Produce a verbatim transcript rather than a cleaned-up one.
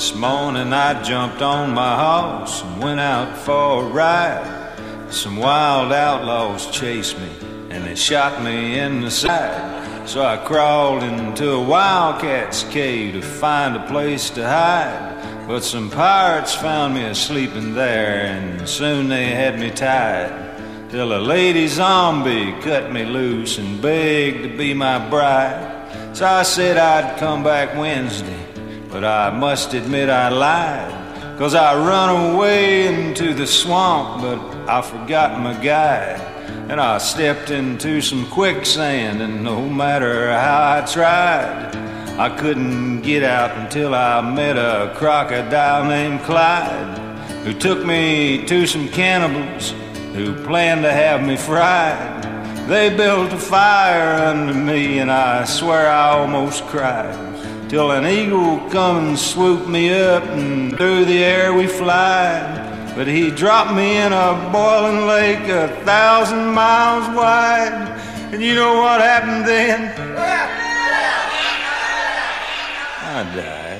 This morning I jumped on my horse and went out for a ride. Some wild outlaws chased me and they shot me in the side. So I crawled into a wildcat's cave to find a place to hide. But some pirates found me asleep in there and soon they had me tied. Till a lady zombie cut me loose and begged to be my bride. So I said I'd come back Wednesday, but I must admit I lied. Cause I run away into the swamp, but I forgot my guide. And I stepped into some quicksand, and no matter how I tried, I couldn't get out until I met a crocodile named Clyde, who took me to some cannibals who planned to have me fried. They built a fire under me, and I swear I almost cried. Till an eagle come and swooped me up, and through the air we fly. But he dropped me in a boiling lake a thousand miles wide. And you know what happened then? I died.